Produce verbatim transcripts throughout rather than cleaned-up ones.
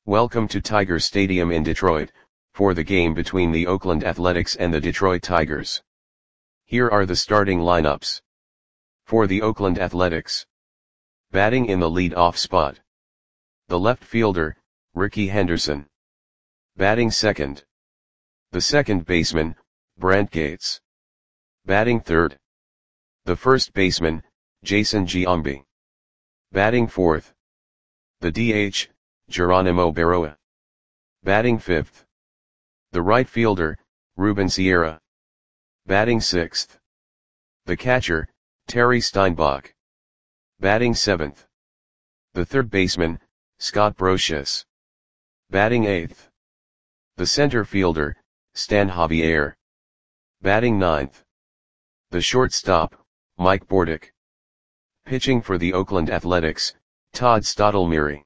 Welcome to Tiger Stadium in Detroit, for the game between the Oakland Athletics and the Detroit Tigers. Here are the starting lineups. For the Oakland Athletics. Batting in the lead-off spot. The left fielder, Rickey Henderson. Batting second. The second baseman, Brant Gates. Batting third. The first baseman, Jason Giambi. Batting fourth. The D H, Geronimo Berroa. Batting fifth. The right fielder, Ruben Sierra. Batting sixth. The catcher, Terry Steinbach. Batting seventh. The third baseman, Scott Brosius. Batting eighth. The center fielder, Stan Javier. Batting ninth. The shortstop, Mike Bordick. Pitching for the Oakland Athletics, Todd Stottlemyre.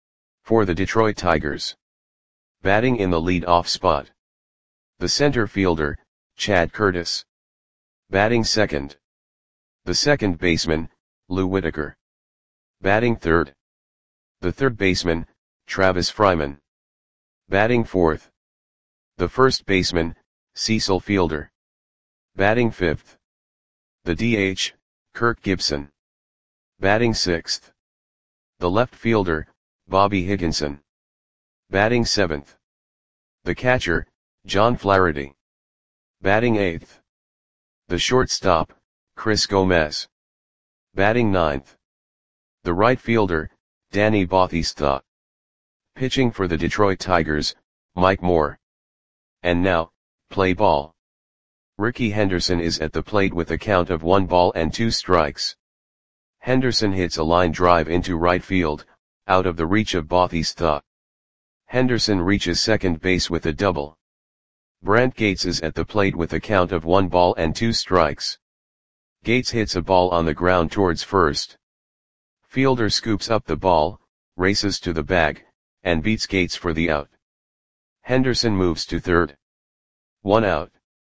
For the Detroit Tigers. Batting in the lead-off spot. The center fielder, Chad Curtis. Batting second. The second baseman, Lou Whitaker. Batting third. The third baseman, Travis Fryman. Batting fourth. The first baseman, Cecil Fielder. Batting fifth. The D H, Kirk Gibson. Batting sixth. The left fielder, Bobby Higginson. Batting seventh. The catcher, John Flaherty. Batting eighth. The shortstop, Chris Gomez. Batting ninth. The right fielder, Danny Bautista. Pitching for the Detroit Tigers, Mike Moore. And now, play ball. Rickey Henderson is at the plate with a count of one ball and two strikes. Henderson hits a line drive into right field, out of the reach of Bautista. Henderson reaches second base with a double. Brant Gates is at the plate with a count of one ball and two strikes. Gates hits a ball on the ground towards first. Fielder scoops up the ball, races to the bag, and beats Gates for the out. Henderson moves to third. One out.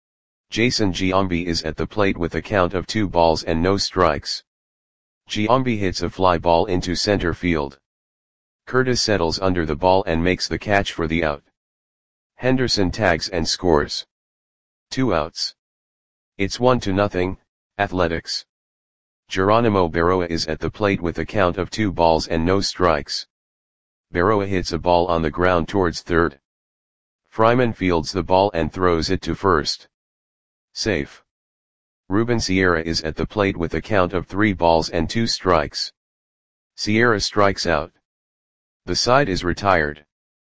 Jason Giambi is at the plate with a count of two balls and no strikes. Giambi hits a fly ball into center field. Curtis settles under the ball and makes the catch for the out. Henderson tags and scores. Two outs. It's one to nothing, Athletics. Geronimo Berroa is at the plate with a count of two balls and no strikes. Berroa hits a ball on the ground towards third. Fryman fields the ball and throws it to first. Safe. Ruben Sierra is at the plate with a count of three balls and two strikes. Sierra strikes out. The side is retired.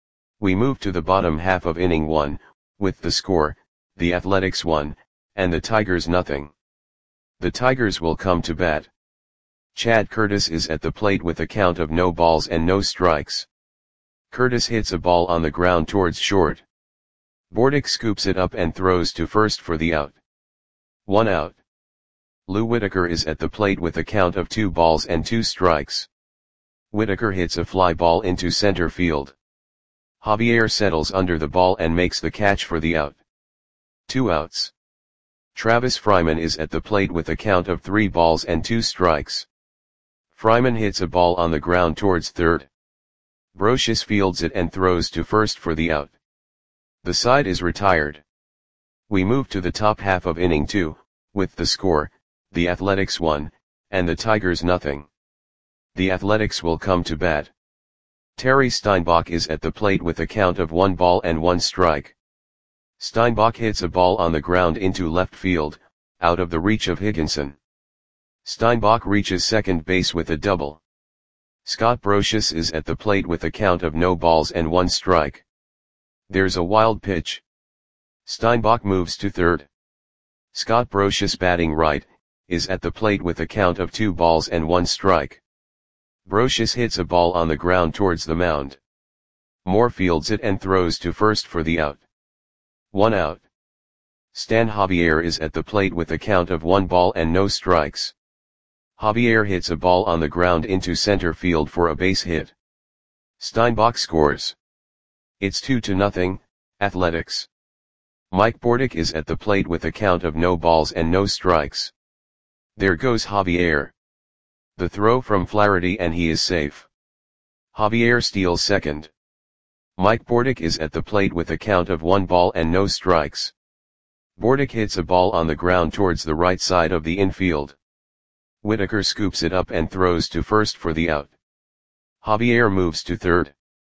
We move to the bottom half of inning one, with the score, the Athletics one, and the Tigers nothing. The Tigers will come to bat. Chad Curtis is at the plate with a count of no balls and no strikes. Curtis hits a ball on the ground towards short. Bordick scoops it up and throws to first for the out. One out. Lou Whitaker is at the plate with a count of two balls and two strikes. Whitaker hits a fly ball into center field. Javier settles under the ball and makes the catch for the out. Two outs. Travis Fryman is at the plate with a count of three balls and two strikes. Fryman hits a ball on the ground towards third. Brosius fields it and throws to first for the out. The side is retired. We move to the top half of inning two, with the score, the Athletics one, and the Tigers nothing. The Athletics will come to bat. Terry Steinbach is at the plate with a count of one ball and one strike. Steinbach hits a ball on the ground into left field, out of the reach of Higginson. Steinbach reaches second base with a double. Scott Brosius is at the plate with a count of no balls and one strike. There's a wild pitch. Steinbach moves to third. Scott Brosius, batting right, is at the plate with a count of two balls and one strike. Brosius hits a ball on the ground towards the mound. Moore fields it and throws to first for the out. One out. Stan Javier is at the plate with a count of one ball and no strikes. Javier hits a ball on the ground into center field for a base hit. Steinbach scores. It's two to nothing, Athletics. Mike Bordick is at the plate with a count of no balls and no strikes. There goes Javier. The throw from Flaherty and he is safe. Javier steals second. Mike Bordick is at the plate with a count of one ball and no strikes. Bordick hits a ball on the ground towards the right side of the infield. Whitaker scoops it up and throws to first for the out. Javier moves to third.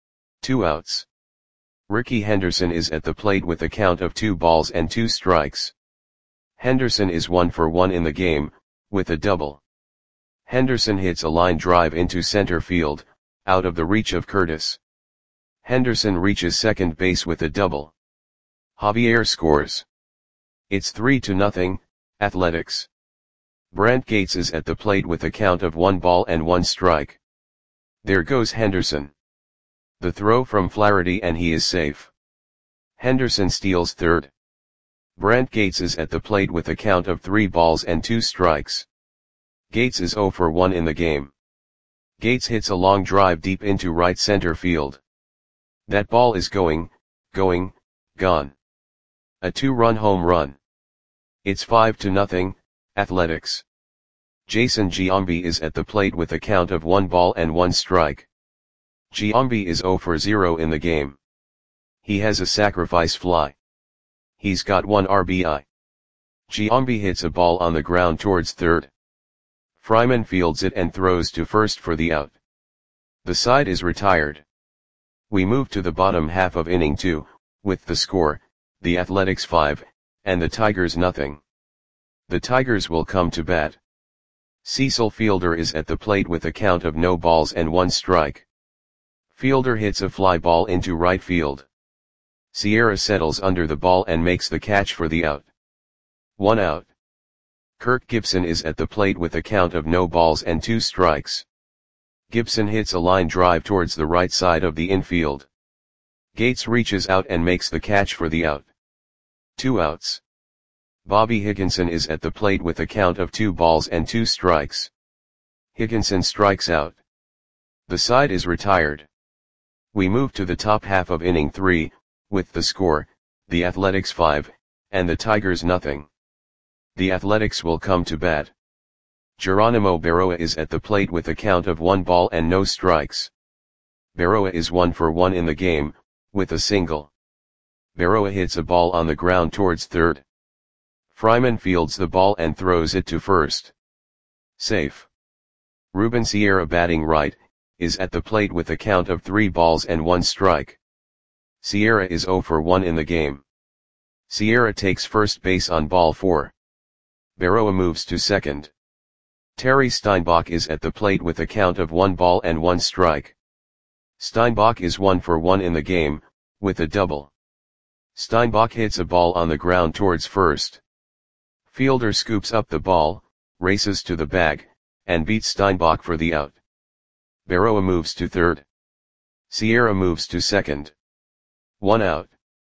Two outs. Ricky Henderson is at the plate with a count of two balls and two strikes. Henderson is one for one in the game, with a double. Henderson hits a line drive into center field, out of the reach of Curtis. Henderson reaches second base with a double. Javier scores. It's three to nothing, Athletics. Brent Gates is at the plate with a count of one ball and one strike. There goes Henderson. The throw from Flaherty and he is safe. Henderson steals third. Brent Gates is at the plate with a count of three balls and two strikes. Gates is zero for one in the game. Gates hits a long drive deep into right center field. That ball is going, going, gone. A two-run home run. It's five to nothing, Athletics. Jason Giambi is at the plate with a count of one ball and one strike. Giambi is zero for zero in the game. He has a sacrifice fly. He's got one R B I. Giambi hits a ball on the ground towards third. Fryman fields it and throws to first for the out. The side is retired. We move to the bottom half of inning two, with the score, the Athletics five, and the Tigers nothing. The Tigers will come to bat. Cecil Fielder is at the plate with a count of no balls and one strike. Fielder hits a fly ball into right field. Sierra settles under the ball and makes the catch for the out. One out. Kirk Gibson is at the plate with a count of no balls and two strikes. Gibson hits a line drive towards the right side of the infield. Gates reaches out and makes the catch for the out. Two outs. Bobby Higginson is at the plate with a count of two balls and two strikes. Higginson strikes out. The side is retired. We move to the top half of inning three, with the score, the Athletics five, and the Tigers nothing. The Athletics will come to bat. Geronimo Berroa is at the plate with a count of one ball and no strikes. Berroa is one for one in the game, with a single. Berroa hits a ball on the ground towards third. Fryman fields the ball and throws it to first. Safe. Ruben Sierra, batting right, is at the plate with a count of three balls and one strike. Sierra is zero for one in the game. Sierra takes first base on ball four. Berroa moves to second. Terry Steinbach is at the plate with a count of one ball and one strike. Steinbach is one for one in the game, with a double. Steinbach hits a ball on the ground towards first. Fielder scoops up the ball, races to the bag, and beats Steinbach for the out. Berroa moves to third. Sierra moves to second. One out.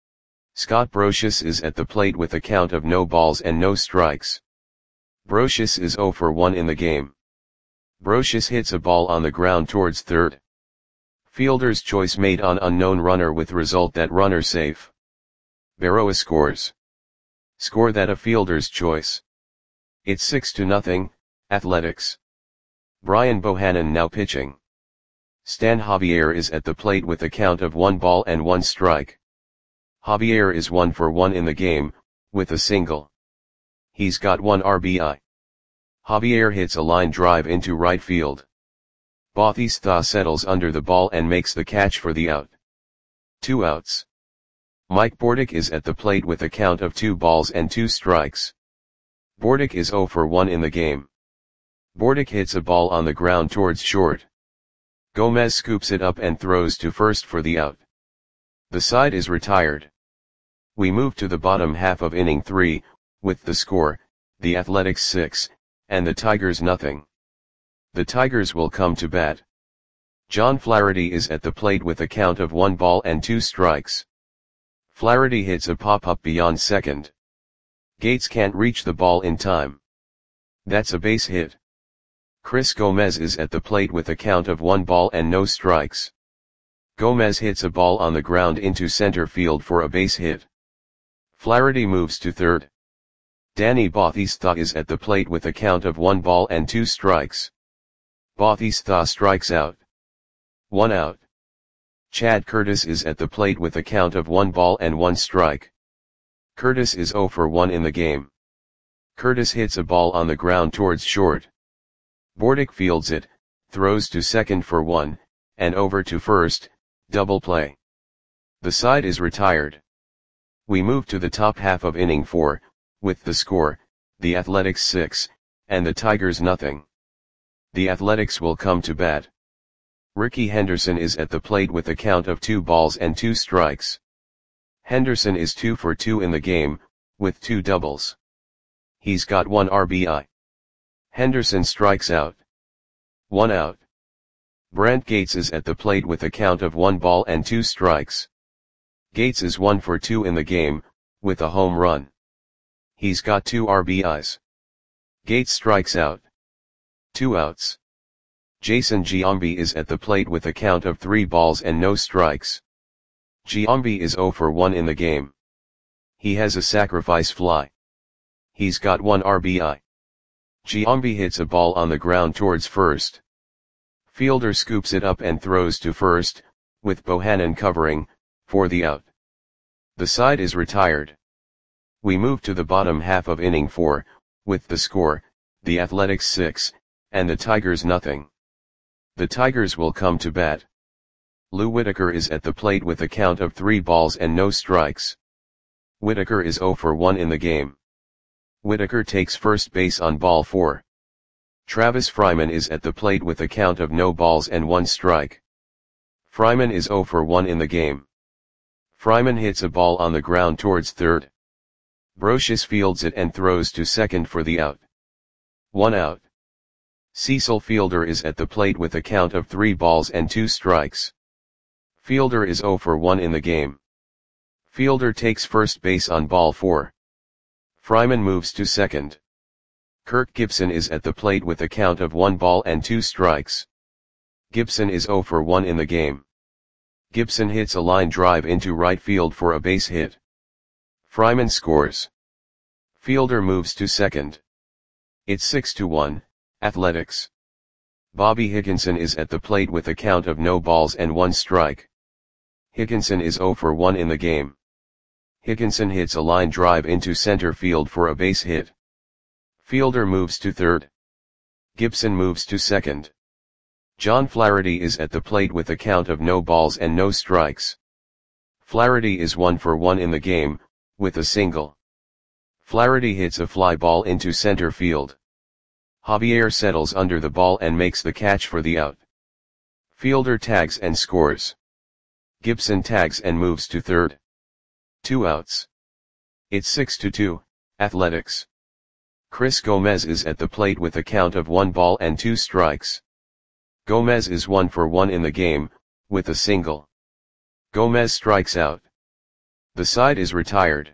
Scott Brocious is at the plate with a count of no balls and no strikes. Brocious is zero for one in the game. Brocious hits a ball on the ground towards third. Fielder's choice made on unknown runner with result that runner safe. Berroa scores. Score that a fielder's choice. It's six to nothing, Athletics. Brian Bohannon now pitching. Stan Javier is at the plate with a count of one ball and one strike. Javier is one for one in the game, with a single. He's got one R B I. Javier hits a line drive into right field. Bautista settles under the ball and makes the catch for the out. Two outs. Mike Bordick is at the plate with a count of two balls and two strikes. Bordick is zero for one in the game. Bordick hits a ball on the ground towards short. Gomez scoops it up and throws to first for the out. The side is retired. We move to the bottom half of inning three, with the score, the Athletics six, and the Tigers nothing. The Tigers will come to bat. John Flaherty is at the plate with a count of one ball and two strikes. Flaherty hits a pop-up beyond second. Gates can't reach the ball in time. That's a base hit. Chris Gomez is at the plate with a count of one ball and no strikes. Gomez hits a ball on the ground into center field for a base hit. Flaherty moves to third. Danny Bautista is at the plate with a count of one ball and two strikes. Bautista strikes out. One out. Chad Curtis is at the plate with a count of one ball and one strike. Curtis is zero for one in the game. Curtis hits a ball on the ground towards short. Bordick fields it, throws to second for one, and over to first, double play. The side is retired. We move to the top half of inning four, with the score, the Athletics six, and the Tigers nothing. The Athletics will come to bat. Rickey Henderson is at the plate with a count of two balls and two strikes. Henderson is two for two in the game, with two doubles. He's got one R B I. Henderson strikes out. One out. Brent Gates is at the plate with a count of one ball and two strikes. Gates is one for two in the game, with a home run. He's got two R B Is. Gates strikes out. Two outs. Jason Giambi is at the plate with a count of three balls and no strikes. Giambi is zero for one in the game. He has a sacrifice fly. He's got one R B I. Giambi hits a ball on the ground towards first. Fielder scoops it up and throws to first, with Bohannon covering, for the out. The side is retired. We move to the bottom half of inning four, with the score, the Athletics six, and the Tigers nothing. The Tigers will come to bat. Lou Whitaker is at the plate with a count of three balls and no strikes. Whitaker is zero for one in the game. Whitaker takes first base on ball four. Travis Fryman is at the plate with a count of no balls and one strike. Fryman is zero for one in the game. Fryman hits a ball on the ground towards third. Brocious fields it and throws to second for the out. One out. Cecil Fielder is at the plate with a count of three balls and two strikes. Fielder is zero for one in the game. Fielder takes first base on ball four. Fryman moves to second. Kirk Gibson is at the plate with a count of one ball and two strikes. Gibson is zero for one in the game. Gibson hits a line drive into right field for a base hit. Fryman scores. Fielder moves to second. It's six to one. Athletics. Bobby Higginson is at the plate with a count of no balls and one strike. Higginson is zero for one in the game. Higginson hits a line drive into center field for a base hit. Fielder moves to third. Gibson moves to second. John Flaherty is at the plate with a count of no balls and no strikes. Flaherty is one for one in the game, with a single. Flaherty hits a fly ball into center field. Javier settles under the ball and makes the catch for the out. Fielder tags and scores. Gibson tags and moves to third. Two outs. It's six to two, Athletics. Chris Gomez is at the plate with a count of one ball and two strikes. Gomez is one for one in the game, with a single. Gomez strikes out. The side is retired.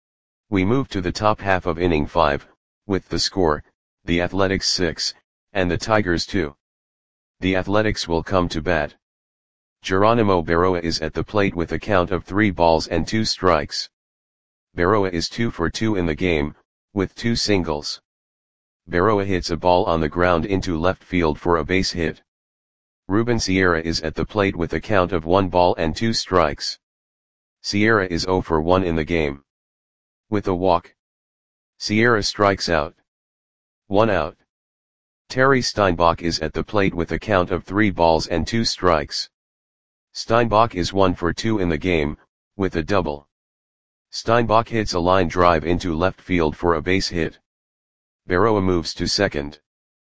We move to the top half of inning five, with the score, the Athletics six, and the Tigers two. The Athletics will come to bat. Geronimo Berroa is at the plate with a count of three balls and two strikes. Berroa is two for two in the game, with two singles. Berroa hits a ball on the ground into left field for a base hit. Ruben Sierra is at the plate with a count of one ball and two strikes. Sierra is zero for one in the game. With a walk. Sierra strikes out. One out. Terry Steinbach is at the plate with a count of three balls and two strikes. Steinbach is one for two in the game, with a double. Steinbach hits a line drive into left field for a base hit. Berroa moves to second.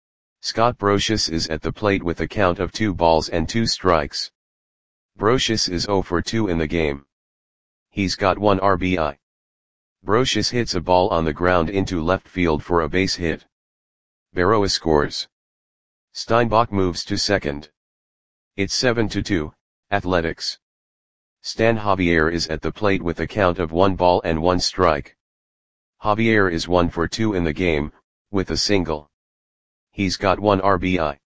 Scott Brocious is at the plate with a count of two balls and two strikes. Brocious is zero for two in the game. He's got one R B I. Brocious hits a ball on the ground into left field for a base hit. Berroa scores. Steinbach moves to second. It's seven to two, Athletics. Stan Javier is at the plate with a count of one ball and one strike. Javier is one for two in the game, with a single. He's got one R B I.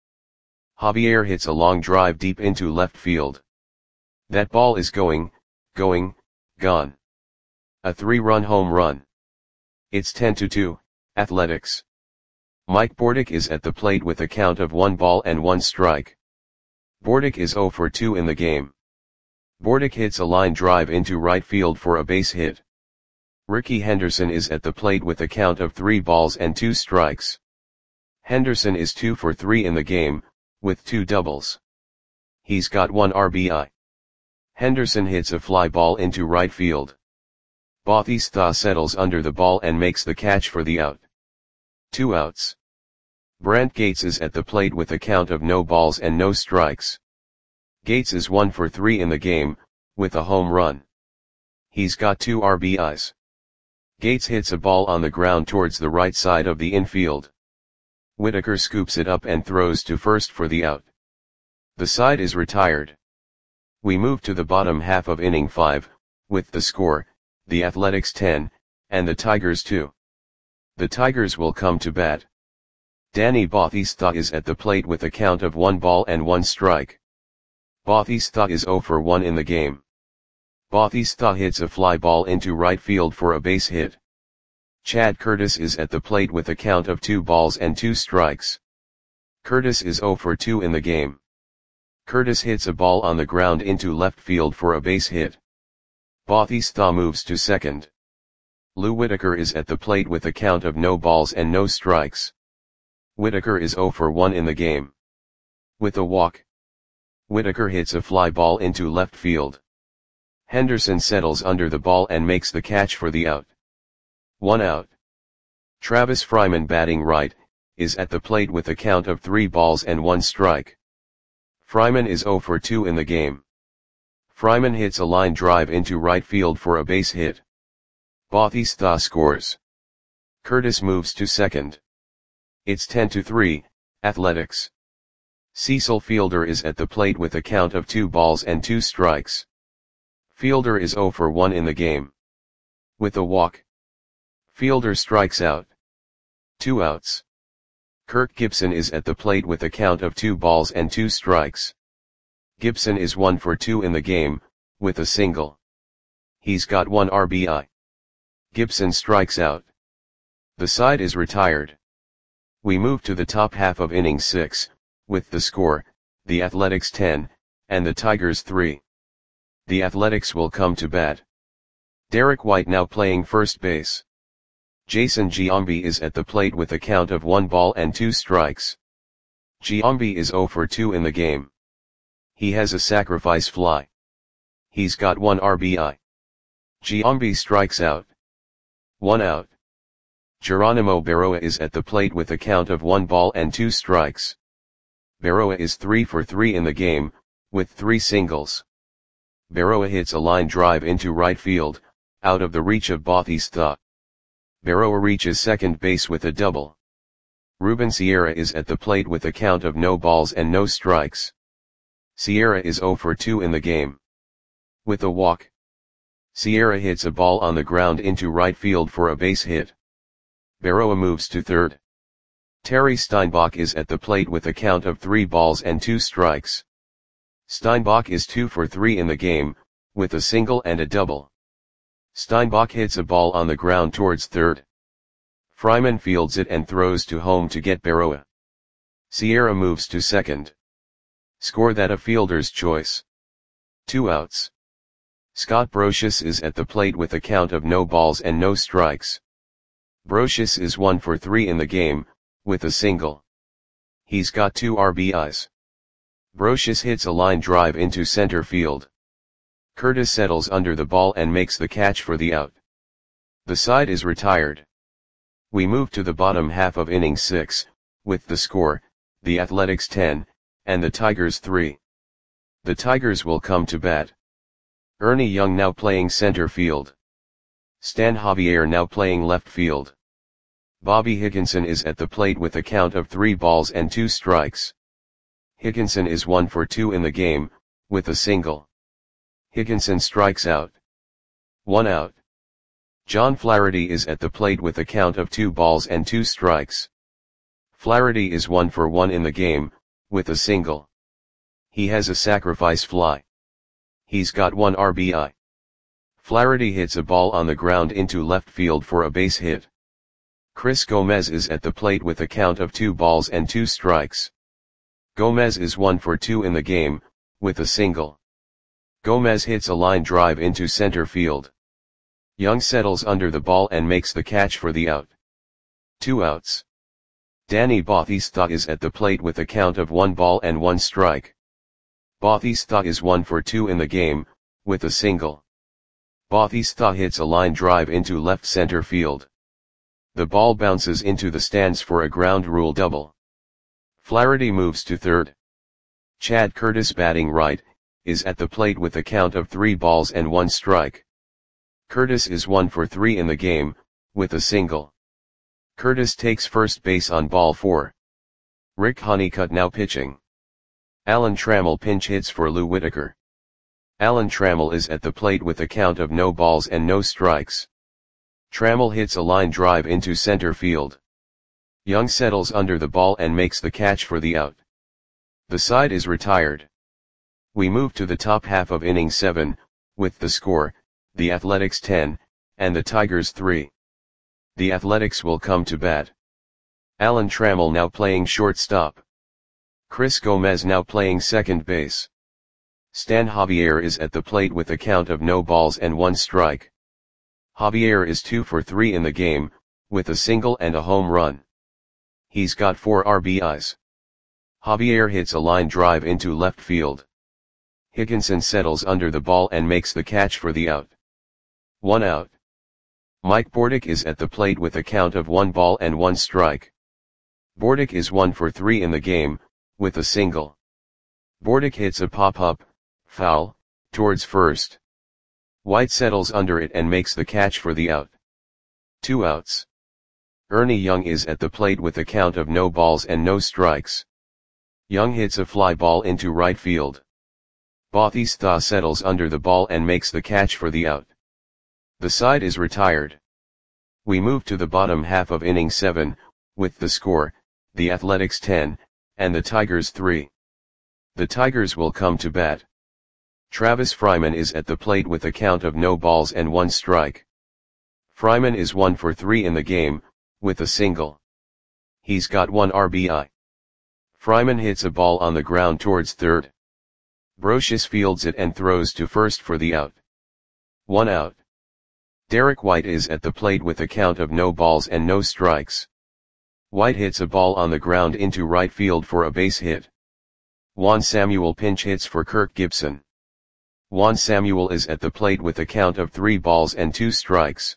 Javier hits a long drive deep into left field. That ball is going, going, gone. A three-run home run. It's ten to two, Athletics. Mike Bordick is at the plate with a count of one ball and one strike. Bordick is zero for two in the game. Bordick hits a line drive into right field for a base hit. Ricky Henderson is at the plate with a count of three balls and two strikes. Henderson is two for three in the game, with two doubles. He's got one R B I. Henderson hits a fly ball into right field. Bautista settles under the ball and makes the catch for the out. Two outs. Brent Gates is at the plate with a count of no balls and no strikes. Gates is one for three in the game, with a home run. He's got two R B Is. Gates hits a ball on the ground towards the right side of the infield. Whitaker scoops it up and throws to first for the out. The side is retired. We move to the bottom half of inning five, with the score, the Athletics ten, and the Tigers two. The Tigers will come to bat. Danny Bautista is at the plate with a count of one ball and one strike. Bautista is zero for one in the game. Bautista hits a fly ball into right field for a base hit. Chad Curtis is at the plate with a count of two balls and two strikes. Curtis is zero for two in the game. Curtis hits a ball on the ground into left field for a base hit. Bautista moves to second. Lou Whitaker is at the plate with a count of no balls and no strikes. Whitaker is zero for one in the game. With a walk, Whitaker hits a fly ball into left field. Henderson settles under the ball and makes the catch for the out. One out. Travis Fryman, batting right, is at the plate with a count of three balls and one strike. Fryman is zero for two in the game. Fryman hits a line drive into right field for a base hit. Bautista scores. Curtis moves to second. It's ten to three, Athletics. Cecil Fielder is at the plate with a count of two balls and two strikes. Fielder is zero for one in the game. With a walk, Fielder strikes out. Two outs. Kirk Gibson is at the plate with a count of two balls and two strikes. Gibson is one for two in the game, with a single. He's got one R B I. Gibson strikes out. The side is retired. We move to the top half of inning six, with the score, the Athletics ten, and the Tigers three. The Athletics will come to bat. Derek White now playing first base. Jason Giambi is at the plate with a count of one ball and two strikes. Giambi is zero for two in the game. He has a sacrifice fly. He's got one R B I. Giambi strikes out. One out. Geronimo Berroa is at the plate with a count of one ball and two strikes. Berroa is three for three in the game, with three singles. Berroa hits a line drive into right field, out of the reach of Bautista. Berroa reaches second base with a double. Ruben Sierra is at the plate with a count of no balls and no strikes. Sierra is zero for two in the game. With a walk, Sierra hits a ball on the ground into right field for a base hit. Berroa moves to third. Terry Steinbach is at the plate with a count of three balls and two strikes. Steinbach is two for three in the game, with a single and a double. Steinbach hits a ball on the ground towards third. Fryman fields it and throws to home to get Berroa. Sierra moves to second. Score that a fielder's choice. Two outs. Scott Brocious is at the plate with a count of no balls and no strikes. Brocious is one for three in the game, with a single. He's got two R B Is. Brocious hits a line drive into center field. Curtis settles under the ball and makes the catch for the out. The side is retired. We move to the bottom half of inning six, with the score, the Athletics ten, and the Tigers three. The Tigers will come to bat. Ernie Young now playing center field. Stan Javier now playing left field. Bobby Higginson is at the plate with a count of three balls and two strikes. Higginson is one for two in the game, with a single. Higginson strikes out. One out. John Flaherty is at the plate with a count of two balls and two strikes. Flaherty is one for one in the game, with a single. He has a sacrifice fly. He's got one R B I. Flaherty hits a ball on the ground into left field for a base hit. Chris Gomez is at the plate with a count of two balls and two strikes. Gomez is one for two in the game, with a single. Gomez hits a line drive into center field. Young settles under the ball and makes the catch for the out. Two outs. Danny Bautista is at the plate with a count of one ball and one strike. Bautista is one for two in the game, with a single. Bautista hits a line drive into left center field. The ball bounces into the stands for a ground rule double. Flaherty moves to third. Chad Curtis, batting right, is at the plate with a count of three balls and one strike. Curtis is one for three in the game, with a single. Curtis takes first base on ball four. Rick Honeycutt now pitching. Alan Trammell pinch hits for Lou Whitaker. Alan Trammell is at the plate with a count of no balls and no strikes. Trammell hits a line drive into center field. Young settles under the ball and makes the catch for the out. The side is retired. We move to the top half of inning seven, with the score, the Athletics ten, and the Tigers three. The Athletics will come to bat. Alan Trammell now playing shortstop. Chris Gomez now playing second base. Stan Javier is at the plate with a count of no balls and one strike. Javier is two for three in the game, with a single and a home run. He's got four R B Is. Javier hits a line drive into left field. Higginson settles under the ball and makes the catch for the out. One out. Mike Bordick is at the plate with a count of one ball and one strike. Bordick is one for three in the game, with a single. Bordick hits a pop-up, foul, towards first. White settles under it and makes the catch for the out. Two outs. Ernie Young is at the plate with a count of no balls and no strikes. Young hits a fly ball into right field. Bautista settles under the ball and makes the catch for the out. The side is retired. We move to the bottom half of inning seven, with the score, the Athletics ten, and the Tigers three. The Tigers will come to bat. Travis Fryman is at the plate with a count of no balls and one strike. Fryman is one for three in the game, with a single. He's got one R B I. Fryman hits a ball on the ground towards third. Brocious fields it and throws to first for the out. One out. Derek White is at the plate with a count of no balls and no strikes. White hits a ball on the ground into right field for a base hit. Juan Samuel pinch hits for Kirk Gibson. Juan Samuel is at the plate with a count of three balls and two strikes.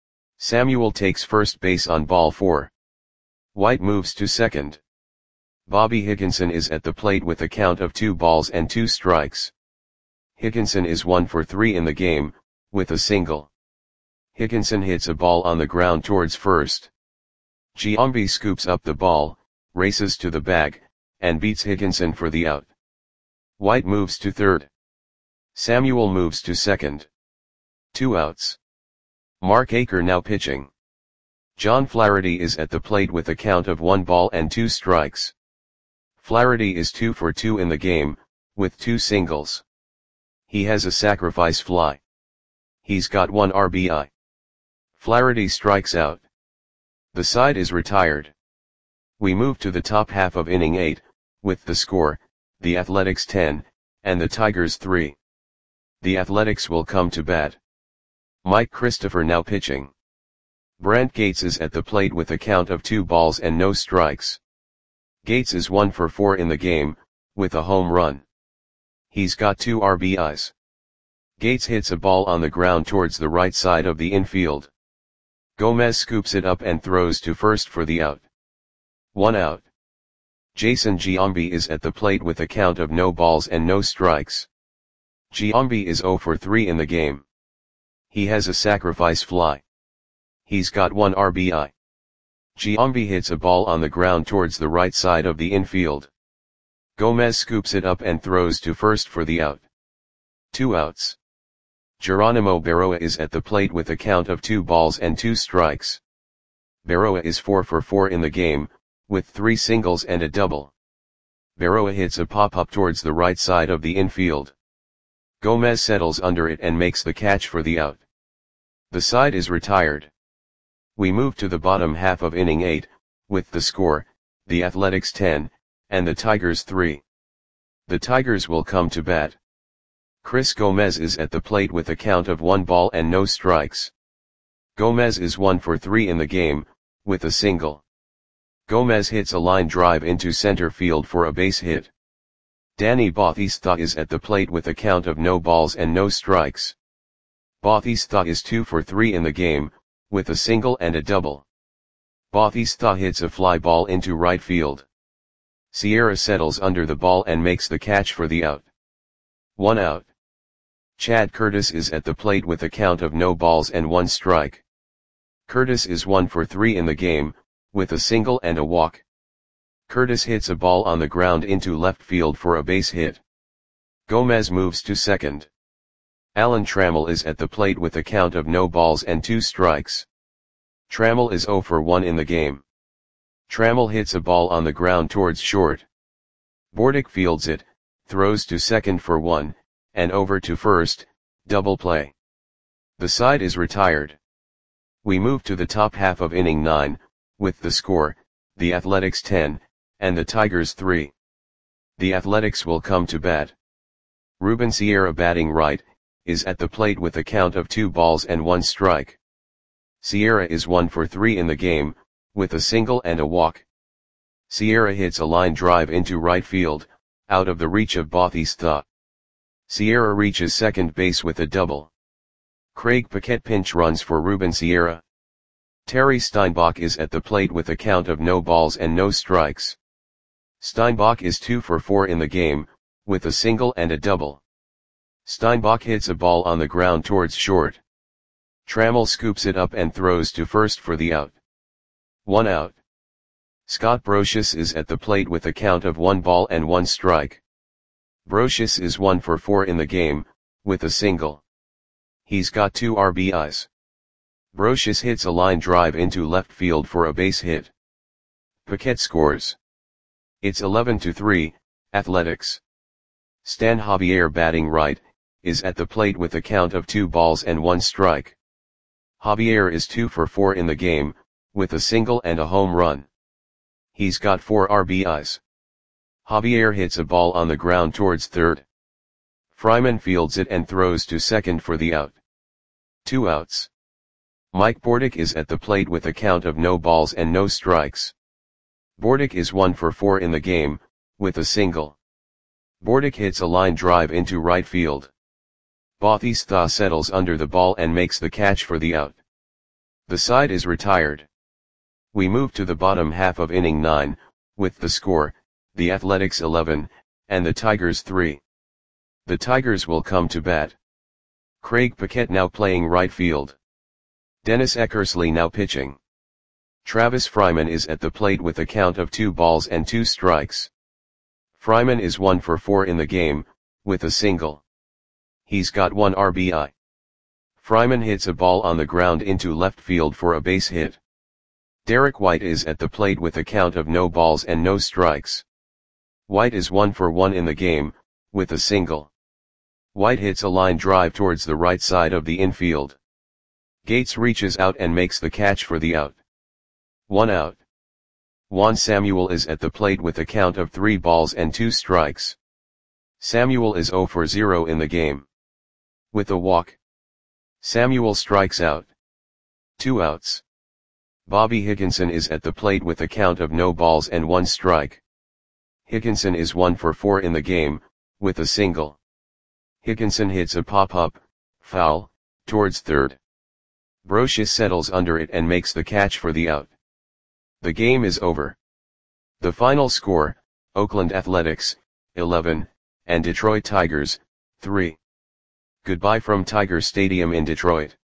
Samuel takes first base on ball four. White moves to second. Bobby Higginson is at the plate with a count of two balls and two strikes. Higginson is one for three in the game, with a single. Higginson hits a ball on the ground towards first. Giambi scoops up the ball, races to the bag, and beats Higginson for the out. White moves to third. Samuel moves to second. Two outs. Mark Aker now pitching. John Flaherty is at the plate with a count of one ball and two strikes. Flaherty is two for two in the game, with two singles. He has a sacrifice fly. He's got one R B I. Flaherty strikes out. The side is retired. We move to the top half of inning eight, with the score, the Athletics ten, and the Tigers three. The Athletics will come to bat. Mike Christopher now pitching. Brent Gates is at the plate with a count of two balls and no strikes. Gates is one for four in the game, with a home run. He's got two R B Is. Gates hits a ball on the ground towards the right side of the infield. Gomez scoops it up and throws to first for the out. One out. Jason Giambi is at the plate with a count of no balls and no strikes. Giambi is zero for three in the game. He has a sacrifice fly. He's got one R B I. Giambi hits a ball on the ground towards the right side of the infield. Gomez scoops it up and throws to first for the out. Two outs. Geronimo Berroa is at the plate with a count of two balls and two strikes. Berroa is four for four in the game, with three singles and a double. Berroa hits a pop-up towards the right side of the infield. Gomez settles under it and makes the catch for the out. The side is retired. We move to the bottom half of inning eight, with the score, the Athletics ten, and the Tigers three. The Tigers will come to bat. Chris Gomez is at the plate with a count of one ball and no strikes. Gomez is one for three in the game, with a single. Gomez hits a line drive into center field for a base hit. Danny Bautista is at the plate with a count of no balls and no strikes. Bautista is two for three in the game, with a single and a double. Bautista hits a fly ball into right field. Sierra settles under the ball and makes the catch for the out. One out. Chad Curtis is at the plate with a count of no balls and one strike. Curtis is one for three in the game, with a single and a walk. Curtis hits a ball on the ground into left field for a base hit. Gomez moves to second. Alan Trammell is at the plate with a count of no balls and two strikes. Trammell is zero for one in the game. Trammell hits a ball on the ground towards short. Bordick fields it, throws to second for one, and over to first, double play. The side is retired. We move to the top half of inning nine, with the score, the Athletics ten, and the Tigers three. The Athletics will come to bat. Ruben Sierra, batting right, is at the plate with a count of two balls and one strike. Sierra is one for three in the game, with a single and a walk. Sierra hits a line drive into right field, out of the reach of Bautista. Sierra reaches second base with a double. Craig Paquette pinch runs for Ruben Sierra. Terry Steinbach is at the plate with a count of no balls and no strikes. Steinbach is two for four in the game, with a single and a double. Steinbach hits a ball on the ground towards short. Trammell scoops it up and throws to first for the out. One out. Scott Brocious is at the plate with a count of one ball and one strike. Brocious is one for four in the game, with a single. He's got two R B Is. Brocious hits a line drive into left field for a base hit. Paquette scores. It's eleven to three, Athletics. Stan Javier, batting right, is at the plate with a count of two balls and one strike. Javier is two for four in the game, with a single and a home run. He's got four R B Is. Javier hits a ball on the ground towards third. Fryman fields it and throws to second for the out. Two outs. Mike Bordick is at the plate with a count of no balls and no strikes. Bordick is one for four in the game, with a single. Bordick hits a line drive into right field. Bautista settles under the ball and makes the catch for the out. The side is retired. We move to the bottom half of inning nine, with the score, the Athletics eleven, and the Tigers three. The Tigers will come to bat. Craig Paquette now playing right field. Dennis Eckersley now pitching. Travis Fryman is at the plate with a count of two balls and two strikes. Fryman is one for four in the game, with a single. He's got one R B I. Fryman hits a ball on the ground into left field for a base hit. Derek White is at the plate with a count of no balls and no strikes. White is one for one in the game, with a single. White hits a line drive towards the right side of the infield. Gates reaches out and makes the catch for the out. One out. Juan Samuel is at the plate with a count of three balls and two strikes. Samuel is zero for zero in the game. With a walk. Samuel strikes out. Two outs. Bobby Higginson is at the plate with a count of no balls and one strike. Higginson is one for four in the game, with a single. Higginson hits a pop-up, foul, towards third. Brocious settles under it and makes the catch for the out. The game is over. The final score, Oakland Athletics, eleven, and Detroit Tigers, three. Goodbye from Tiger Stadium in Detroit.